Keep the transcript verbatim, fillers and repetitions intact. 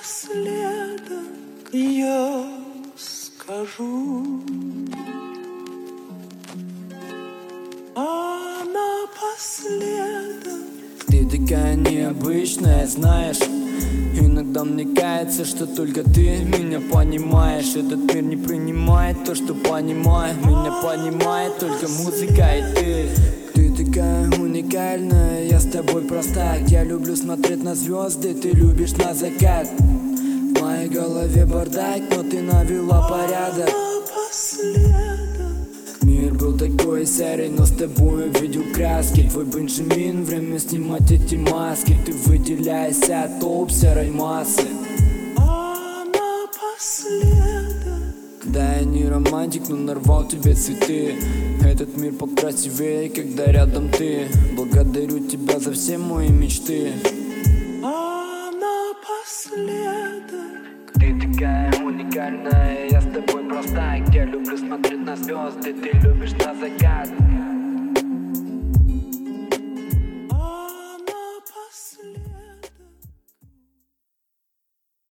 напоследок я скажу, а напоследок ты такая необычная, знаешь. Иногда мне кажется, что только ты меня понимаешь. Этот мир не принимает то, что понимаю. Меня понимает только музыка и ты. Ты такая уникальная, я с тобой проста. Я люблю смотреть на звезды, ты любишь на закат. В моей голове бардак, но ты навела порядок. Мир был такой серый, но с тобой увидел краски. Твой Бенджамин, время снимать эти маски. Ты выделяешься от толп серой массы. А напоследок Да, я не романтик, но нарвал тебе цветы. Этот мир покрасивее, когда рядом ты. Благодарю тебя за все мои мечты. А напоследок Ты такая уникальная, я с тобой проста. Я люблю смотреть на звезды, ты любишь на закат.